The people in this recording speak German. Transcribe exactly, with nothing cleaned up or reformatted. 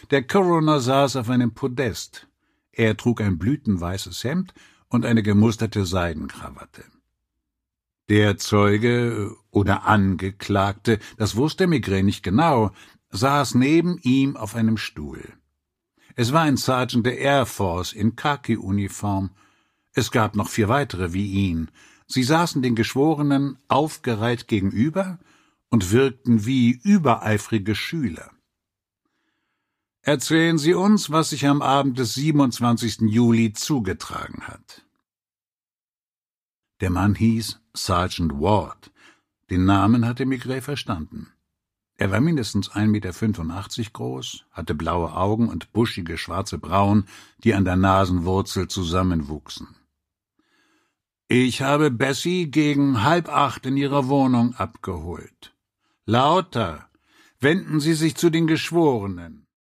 Der Coroner saß auf einem Podest. Er trug ein blütenweißes Hemd und eine gemusterte Seidenkrawatte. Der Zeuge oder Angeklagte, das wusste Maigret nicht genau, saß neben ihm auf einem Stuhl. Es war ein Sergeant der Air Force in Khaki-Uniform. Es gab noch vier weitere wie ihn. Sie saßen den Geschworenen aufgereiht gegenüber und wirkten wie übereifrige Schüler. »Erzählen Sie uns, was sich am Abend des siebenundzwanzigsten Juli zugetragen hat.« Der Mann hieß Sergeant Ward. Den Namen hatte Maigret verstanden. Er war mindestens ein Meter fünfundachtzig groß, hatte blaue Augen und buschige schwarze Brauen, die an der Nasenwurzel zusammenwuchsen. »Ich habe Bessie gegen halb acht in ihrer Wohnung abgeholt. Lauter! Wenden Sie sich zu den Geschworenen!«